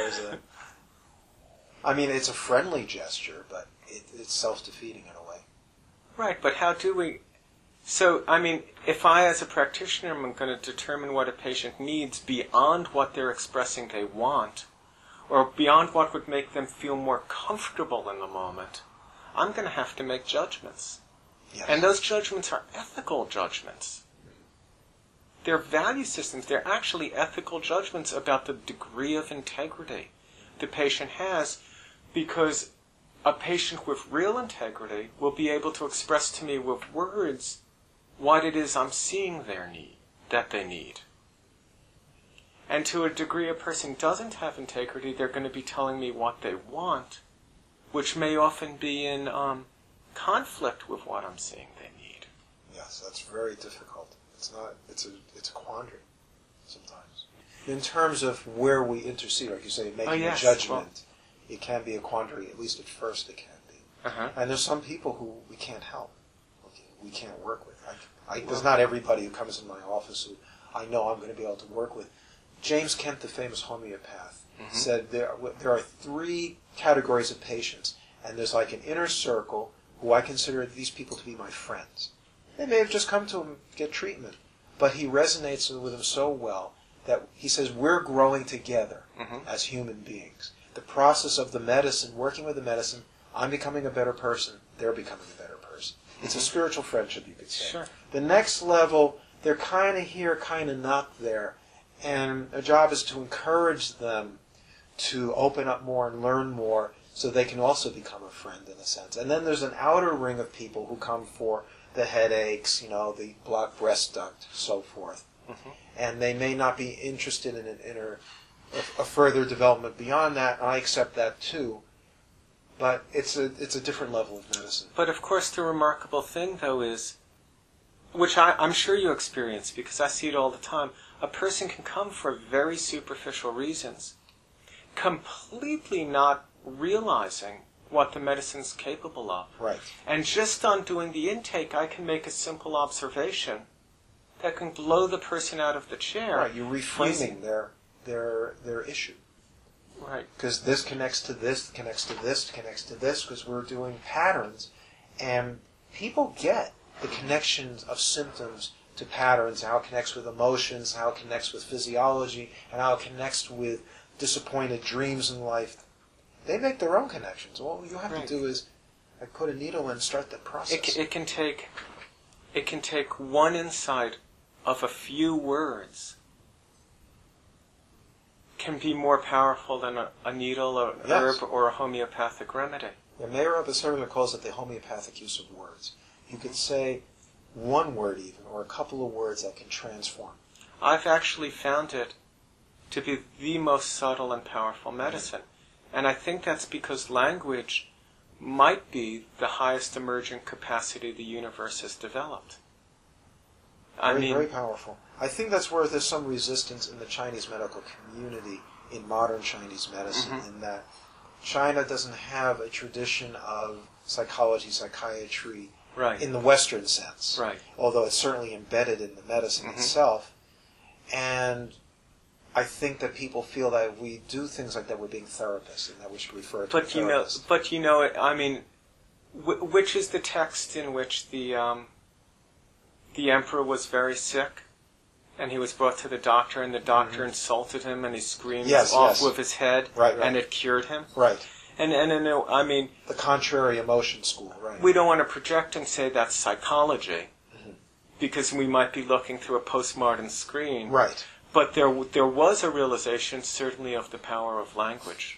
Speaker 2: I mean, it's a friendly gesture, but it's self-defeating in a way.
Speaker 1: Right, but how do we... So, I mean, if I as a practitioner am going to determine what a patient needs beyond what they're expressing they want, or beyond what would make them feel more comfortable in the moment, I'm going to have to make judgments.
Speaker 2: Yes.
Speaker 1: And those judgments are ethical judgments. They're value systems. They're actually ethical judgments about the degree of integrity the patient has, because a patient with real integrity will be able to express to me with words what it is I'm seeing that they need. And to a degree a person doesn't have integrity, they're going to be telling me what they want, which may often be in conflict with what I'm seeing they need.
Speaker 2: Yes, that's very difficult. It's a quandary sometimes. In terms of where we intercede, like you say, making a judgment, it can be a quandary, at least at first it can be. And there's some people who we can't help, we can't work with. There's not everybody who comes in my office who I know I'm going to be able to work with. James Kent, the famous homeopath, said there are 3 categories of patients, and there's like an inner circle who I consider these people to be my friends. They may have just come to him to get treatment, but he resonates with them so well that he says we're growing together as human beings. The process of the medicine, working with the medicine, I'm becoming a better person, they're becoming a better person. It's a spiritual friendship, you could say.
Speaker 1: Sure.
Speaker 2: The next level, they're kind of here, kind of not there. And our job is to encourage them to open up more and learn more so they can also become a friend in a sense. And then there's an outer ring of people who come for the headaches, the blocked breast duct, so forth. And they may not be interested in a further development beyond that, and I accept that too. But it's a different level of medicine.
Speaker 1: But of course the remarkable thing, though, is, which I'm sure you experience because I see it all the time, a person can come for very superficial reasons, completely not realizing what the medicine's capable of.
Speaker 2: Right.
Speaker 1: And just on doing the intake, I can make a simple observation that can blow the person out of the chair.
Speaker 2: Right, you're reframing their issue.
Speaker 1: Right.
Speaker 2: Because this connects to this, connects to this, connects to this, because we're doing patterns. And people get the connections of symptoms to patterns, how it connects with emotions, how it connects with physiology, and how it connects with disappointed dreams in life. They make their own connections. All you have to do is put a needle in and start that process.
Speaker 1: It can take one insight of a few words can be more powerful than a needle or herb or a homeopathic remedy.
Speaker 2: Yeah, Mayor Abasarla calls it the homeopathic use of words. You could say one word even, or a couple of words that can transform.
Speaker 1: I've actually found it to be the most subtle and powerful medicine. And I think that's because language might be the highest emergent capacity the universe has developed.
Speaker 2: Very powerful. I think that's where there's some resistance in the Chinese medical community, in modern Chinese medicine,
Speaker 1: Mhm.
Speaker 2: in that China doesn't have a tradition of psychology, psychiatry
Speaker 1: Right.
Speaker 2: in the Western sense,
Speaker 1: Right.
Speaker 2: although it's certainly embedded in the medicine itself. And I think that people feel that we do things like that, we're being therapists, and that we should refer to
Speaker 1: But
Speaker 2: a therapist.
Speaker 1: I mean, which is the text in which the emperor was very sick, and he was brought to the doctor, and the doctor insulted him, and he screamed off with his head,
Speaker 2: Right.
Speaker 1: and it cured him.
Speaker 2: Right.
Speaker 1: And I mean,
Speaker 2: The contrary emotion school, right.
Speaker 1: we don't want to project and say that's psychology, because we might be looking through a postmodern screen.
Speaker 2: Right.
Speaker 1: But there was a realization, certainly, of the power of language.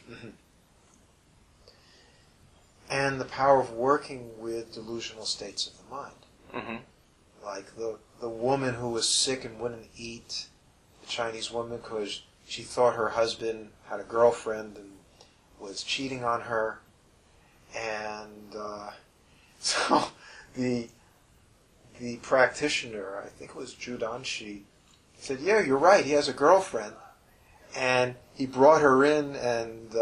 Speaker 2: And the power of working with delusional states of the mind.
Speaker 1: Mm-hmm.
Speaker 2: Like the woman who was sick and wouldn't eat, the Chinese woman, because she thought her husband had a girlfriend and was cheating on her. And so the practitioner, I think it was Zhu Danshi, said, yeah, you're right, he has a girlfriend. And he brought her in, and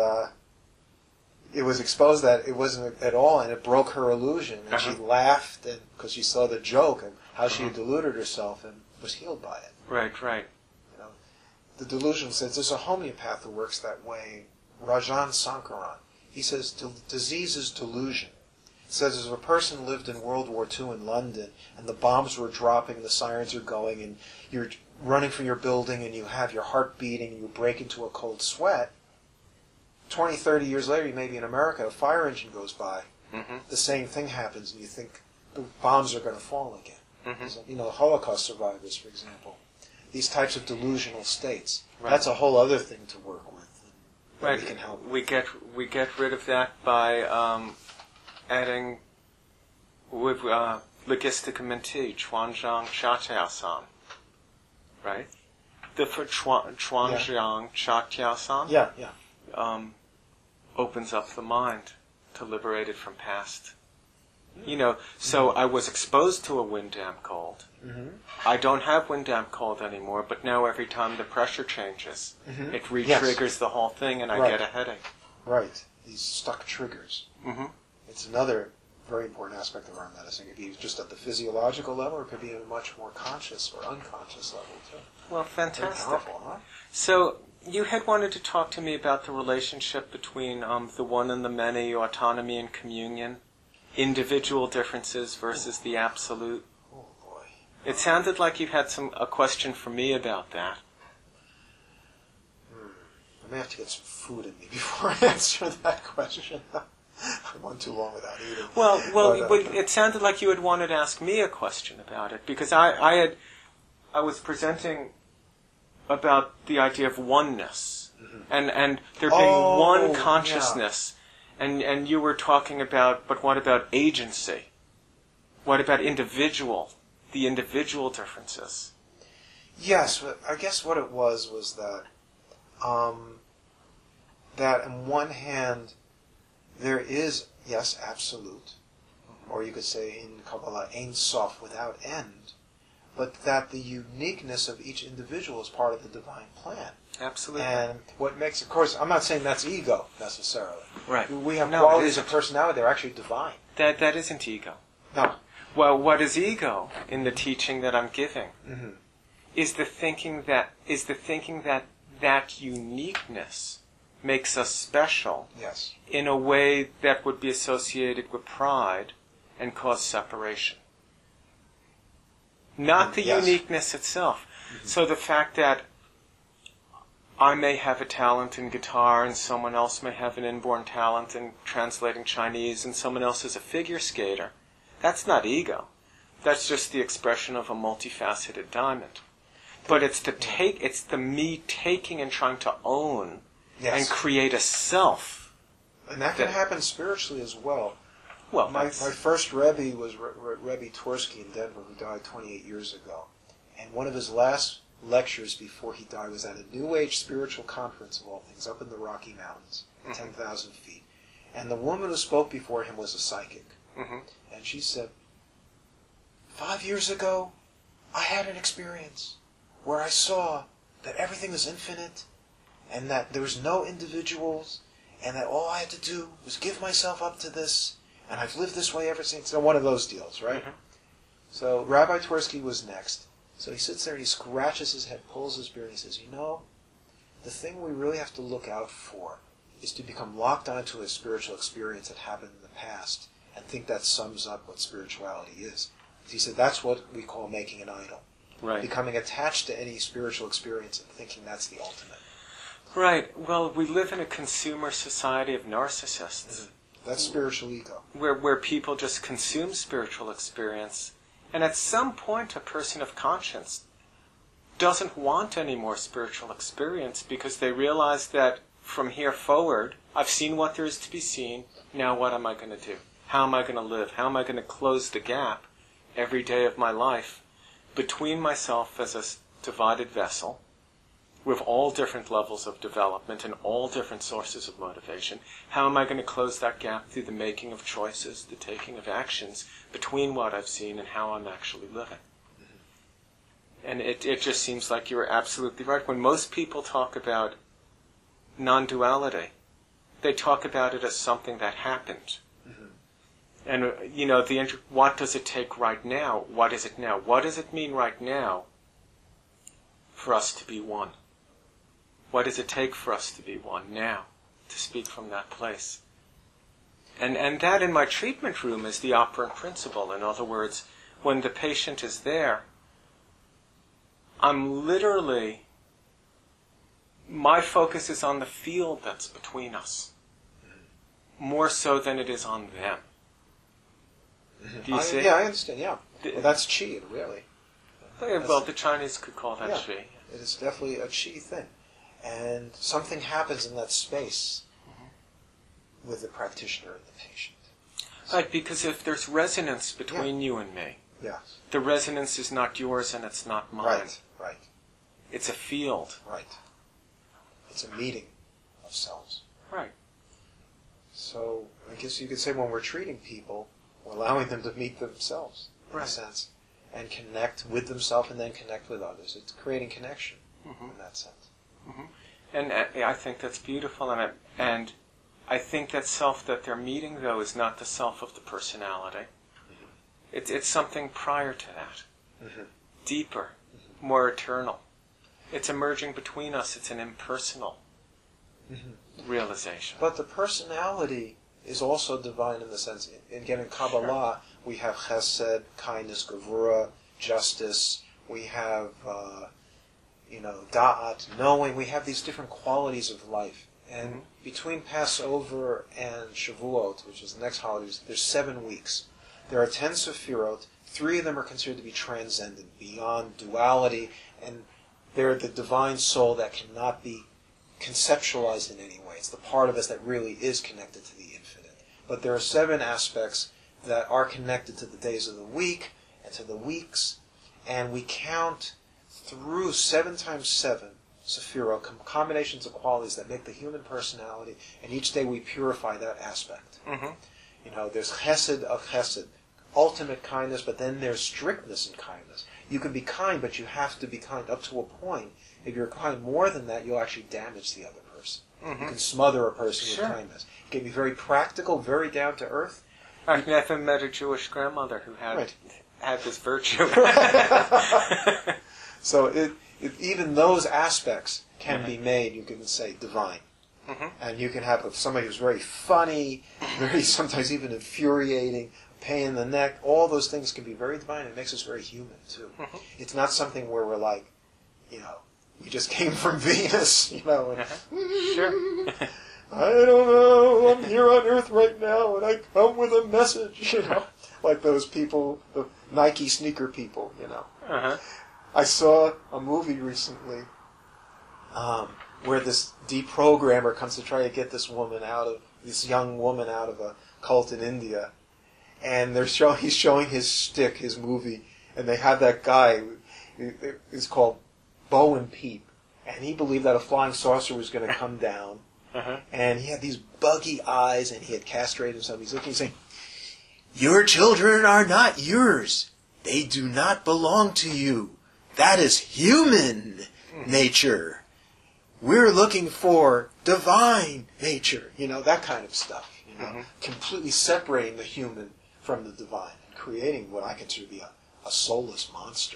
Speaker 2: it was exposed that it wasn't at all, and it broke her illusion. And she laughed because she saw the joke and how she had deluded herself, and was healed by it.
Speaker 1: Right, right.
Speaker 2: You know, the delusion says there's a homeopath who works that way, Rajan Sankaran. He says disease is delusion. He says if a person lived in World War II in London, and the bombs were dropping, and the sirens are going, and you're running for your building, and you have your heart beating, and you break into a cold sweat, 20, 30 years later, you may be in America, a fire engine goes by, the same thing happens, and you think the bombs are going to fall again. You know, Holocaust survivors, for example. These types of delusional states.
Speaker 1: Right.
Speaker 2: That's a whole other thing to work with.
Speaker 1: Right.
Speaker 2: We can help.
Speaker 1: We get rid of that by adding with Logisticum in T, Chuanzhang Chatiaosan. Right? The for Chuanzhang Chatiaosan
Speaker 2: Yeah, yeah.
Speaker 1: opens up the mind to liberate it from past. You know, so I was exposed to a wind damp cold. I don't have wind damp cold anymore, but now every time the pressure changes, it re-triggers the whole thing, and I get a headache.
Speaker 2: Right. These stuck triggers. It's another very important aspect of our medicine. It could be just at the physiological level, or it could be at a much more conscious or unconscious level, too.
Speaker 1: Well,
Speaker 2: Very
Speaker 1: fantastic.
Speaker 2: powerful, huh?
Speaker 1: So, you had wanted to talk to me about the relationship between the one and the many, autonomy and communion, individual differences versus the absolute.
Speaker 2: Oh, boy.
Speaker 1: It sounded like you had a question for me about that.
Speaker 2: I may have to get some food in me before I answer that question. I went too long without eating.
Speaker 1: But it sounded like you had wanted to ask me a question about it, because I was presenting about the idea of oneness, and there being one consciousness, and you were talking about, but what about agency? What about the individual differences?
Speaker 2: Yes, but I guess what it was that that on one hand there is, yes, absolute, or you could say in Kabbalah, Ein Sof, without end, but that the uniqueness of each individual is part of the divine plan.
Speaker 1: Absolutely.
Speaker 2: And what makes, of course, I'm not saying that's ego necessarily.
Speaker 1: Right.
Speaker 2: We have qualities of personality that are actually divine.
Speaker 1: That isn't ego.
Speaker 2: No.
Speaker 1: Well, what is ego in the teaching that I'm giving? Is the thinking that that uniqueness makes us special.
Speaker 2: Yes.
Speaker 1: In a way that would be associated with pride and cause separation. Not the uniqueness itself. So the fact that I may have a talent in guitar and someone else may have an inborn talent in translating Chinese and someone else is a figure skater, that's not ego. That's just the expression of a multifaceted diamond. But it's the me taking and trying to own and create a self.
Speaker 2: And that can happen spiritually as well.
Speaker 1: Well,
Speaker 2: my first Rebbe was Rebbe Tversky in Denver, who died 28 years ago. And one of his last lectures before he died was at a New Age spiritual conference, of all things, up in the Rocky Mountains, 10,000 feet. And the woman who spoke before him was a psychic. And she said, 5 years ago, I had an experience where I saw that everything was infinite, and that there was no individuals, and that all I had to do was give myself up to this, and I've lived this way ever since. So one of those deals, right?
Speaker 1: Mm-hmm.
Speaker 2: So Rabbi Twersky was next. So he sits there and he scratches his head, pulls his beard, and he says, the thing we really have to look out for is to become locked onto a spiritual experience that happened in the past and think that sums up what spirituality is. He said that's what we call making an idol.
Speaker 1: Right.
Speaker 2: Becoming attached to any spiritual experience and thinking that's the ultimate.
Speaker 1: Right. Well, we live in a consumer society of narcissists.
Speaker 2: That's spiritual ego.
Speaker 1: Where people just consume spiritual experience. And at some point, a person of conscience doesn't want any more spiritual experience because they realize that from here forward, I've seen what there is to be seen. Now what am I going to do? How am I going to live? How am I going to close the gap every day of my life between myself as a divided vessel with all different levels of development and all different sources of motivation? How am I going to close that gap through the making of choices, the taking of actions between what I've seen and how I'm actually living? And it just seems like you're absolutely right. When most people talk about non-duality, they talk about it as something that happened. And, what does it take right now? What is it now? What does it mean right now for us to be one? What does it take for us to be one now, to speak from that place? And that in my treatment room is the operant principle. In other words, when the patient is there, I'm literally, my focus is on the field that's between us, more so than it is on them. Do you see?
Speaker 2: Yeah, I understand, yeah. Well, that's qi, really.
Speaker 1: Well, the Chinese could call that qi.
Speaker 2: It is definitely a qi thing. And something happens in that space with the practitioner and the patient.
Speaker 1: Right, because if there's resonance between you and me, the resonance is not yours and it's not mine.
Speaker 2: Right.
Speaker 1: It's a field.
Speaker 2: Right. It's a meeting of selves.
Speaker 1: Right.
Speaker 2: So I guess you could say when we're treating people, we're allowing them to meet themselves, in a sense, and connect with themselves and then connect with others. It's creating connection in that sense.
Speaker 1: And I think that's beautiful, and I think that self that they're meeting, though, is not the self of the personality. It's something prior to that, deeper, more eternal. It's emerging between us. It's an impersonal realization.
Speaker 2: But the personality is also divine in the sense, again in Kabbalah, we have chesed, kindness, gevura, justice, we have da'at, knowing, we have these different qualities of life. And between Passover and Shavuot, which is the next holiday, there's 7 weeks. There are 10 Sefirot, 3 of them are considered to be transcendent, beyond duality, and they're the divine soul that cannot be conceptualized in any way. It's the part of us that really is connected to the infinite. But there are 7 aspects that are connected to the days of the week and to the weeks, and we count through 7 times 7 Sefirot, combinations of qualities that make the human personality, and each day we purify that aspect. There's chesed of chesed, ultimate kindness, but then there's strictness in kindness. You can be kind, but you have to be kind up to a point. If you're kind more than that, you'll actually damage the other person. You can smother a person with kindness. It can be very practical, very down to earth.
Speaker 1: I've never met a Jewish grandmother who had this virtue.
Speaker 2: So even those aspects can be made, you can say, divine. And you can have somebody who's very funny, very sometimes even infuriating, pain in the neck. All those things can be very divine. It makes us very human, too. It's not something where we're like, we just came from Venus, and,
Speaker 1: Sure.
Speaker 2: I don't know, I'm here on Earth right now, and I come with a message, like those people, the Nike sneaker people, I saw a movie recently where this deprogrammer comes to try to get this young woman out of a cult in India, and he's showing his stick, his movie, and they have that guy, it's called Bo and Peep, and he believed that a flying saucer was going to come down, and he had these buggy eyes, and he had castrated himself. He's looking and saying, "Your children are not yours. They do not belong to you. that is human nature. We're looking for divine nature. That kind of stuff. Completely separating the human from the divine and creating what I consider to be a soulless monster.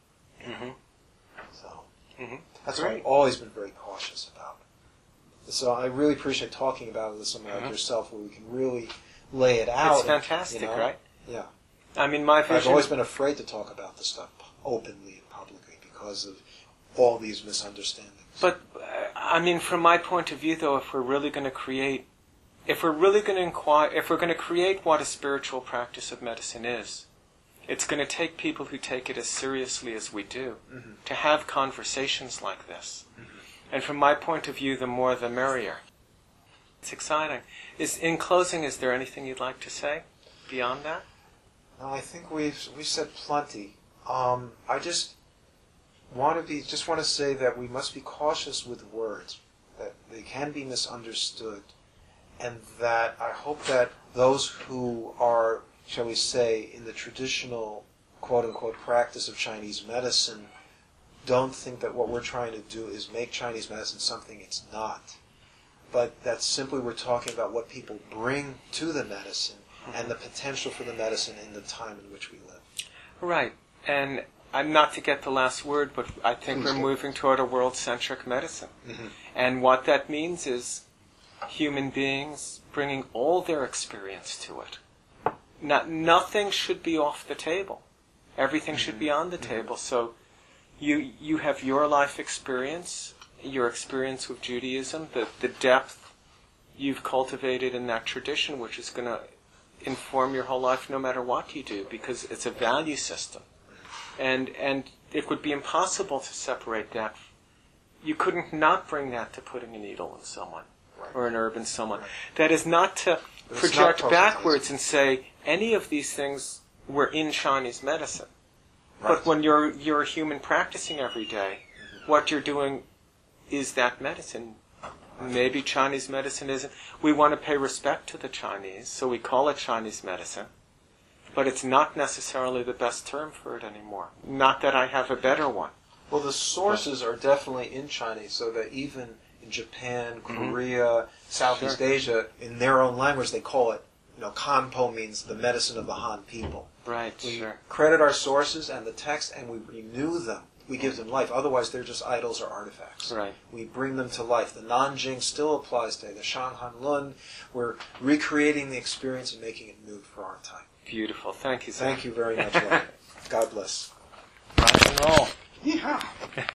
Speaker 2: So that's what I've always been very cautious about. So I really appreciate talking about it with someone like yourself, where we can really lay it out.
Speaker 1: It's fantastic, right?
Speaker 2: Yeah.
Speaker 1: I mean, my vision...
Speaker 2: I've always been afraid to talk about this stuff openly and publicly because of all these misunderstandings.
Speaker 1: But, I mean, from my point of view, though, if we're really going to create... If we're going to create what a spiritual practice of medicine is, it's going to take people who take it as seriously as we do to have conversations like this. And from my point of view, the more the merrier. It's exciting. In closing, is there anything you'd like to say beyond that?
Speaker 2: No, I think we've said plenty. I just want to say that we must be cautious with words, that they can be misunderstood, and that I hope that those who are, shall we say, in the traditional quote-unquote practice of Chinese medicine don't think that what we're trying to do is make Chinese medicine something it's not. But that simply we're talking about what people bring to the medicine and the potential for the medicine in the time in which we live.
Speaker 1: Right. And I'm not to get the last word, but I think we're moving toward a world-centric medicine. And what that means is human beings bringing all their experience to it. Nothing should be off the table. Everything should be on the table. So you have your life experience, your experience with Judaism, the depth you've cultivated in that tradition, which is going to inform your whole life no matter what you do, because it's a value system. And it would be impossible to separate that. You couldn't not bring that to putting a needle in someone or an herb in someone. That is not to project backwards and say any of these things were in Chinese medicine. But when you're a human practicing every day, what you're doing is that medicine. Maybe Chinese medicine isn't. We want to pay respect to the Chinese, so we call it Chinese medicine. But it's not necessarily the best term for it anymore. Not that I have a better one.
Speaker 2: Well, the sources are definitely in Chinese, so that even in Japan, Korea, Southeast Asia, in their own language, they call it, Kanpo means the medicine of the Han people.
Speaker 1: Right,
Speaker 2: we credit our sources and the text, and we renew them. We give them life. Otherwise, they're just idols or artifacts.
Speaker 1: Right.
Speaker 2: We bring them to life. The Nanjing still applies today. The Shanghan Lun, we're recreating the experience and making it new for our time.
Speaker 1: Beautiful. Thank you, sir.
Speaker 2: Thank you very much, Larry. God bless.
Speaker 1: Rock and roll.
Speaker 2: Yeehaw.